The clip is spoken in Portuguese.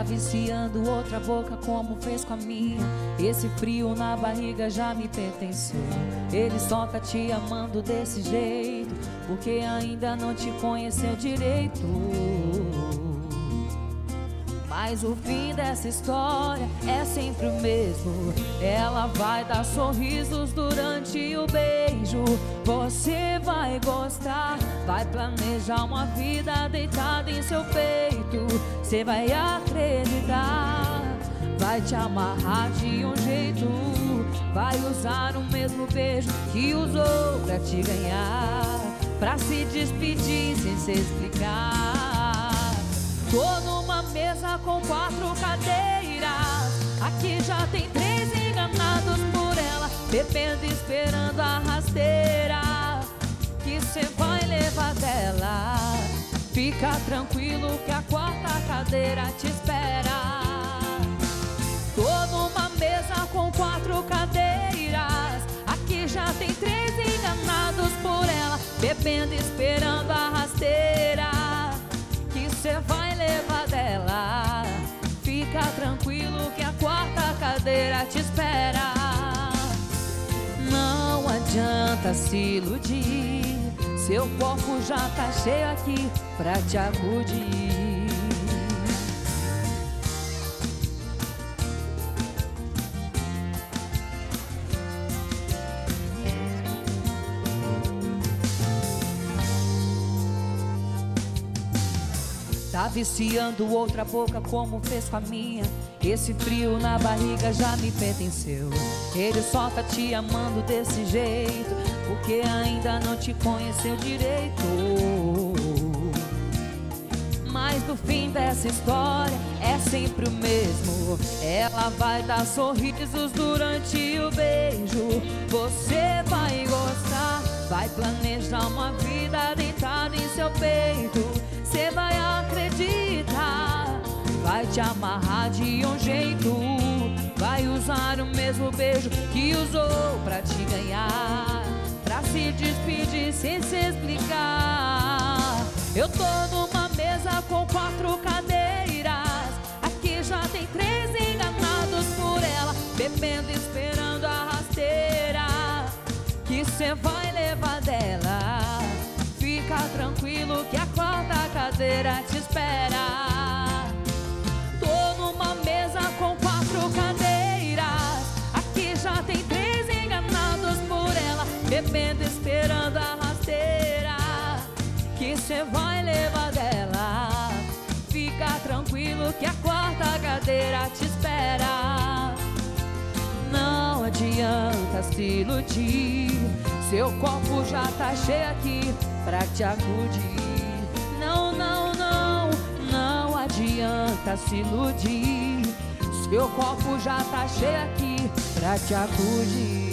viciando outra boca como fez com a minha. Esse frio na barriga já me pertenceu. Ele só tá te amando desse jeito porque ainda não te conheceu direito. Mas o fim dessa história é sempre o mesmo. Ela vai dar sorrisos durante o beijo. Você vai gostar, vai planejar uma vida deitada em seu peito. Você vai acreditar, vai te amarrar de um jeito. Vai usar o mesmo beijo que usou pra te ganhar, pra se despedir sem se explicar. Tô numa mesa com 4 cadeiras. Aqui já tem 3 enganados por ela, bebendo, esperando a rasteira que cê vai levar dela. Fica tranquilo que a 4ª cadeira te espera. Tô numa mesa com 4 cadeiras. Aqui já tem 3 enganados por ela, bebendo, esperando a rasteira que cê vai levar dela. Fica tranquilo que a 4ª cadeira te espera. Não adianta se iludir, seu copo já tá cheio aqui pra te acudir. Tá viciando outra boca como fez com a minha. Esse frio na barriga já me pertenceu. Ele só tá te amando desse jeito porque ainda não te conheceu direito. Mas no fim dessa história é sempre o mesmo. Ela vai dar sorrisos durante o beijo. Você vai gostar, vai planejar uma vida deitada em seu peito. Você vai acreditar, vai te amarrar de um jeito. Vai usar o mesmo beijo que usou pra te ganhar, pra se despedir sem se explicar. Eu tô numa mesa com 4 cadeiras. Aqui já tem 3 enganados por ela, bebendo, esperando a rasteira que cê vai levar dela. Fica tranquilo que a 4ª cadeira te espera. Tô numa mesa com 4 cadeiras. Aqui já tem 3 enganados por ela, bebendo, esperando a rasteira que cê vai levar dela. Fica tranquilo que a 4ª cadeira te espera. Não adianta se iludir, seu copo já tá cheio aqui pra te acudir. Não, não, não, não adianta se iludir, seu copo já tá cheio aqui pra te acudir.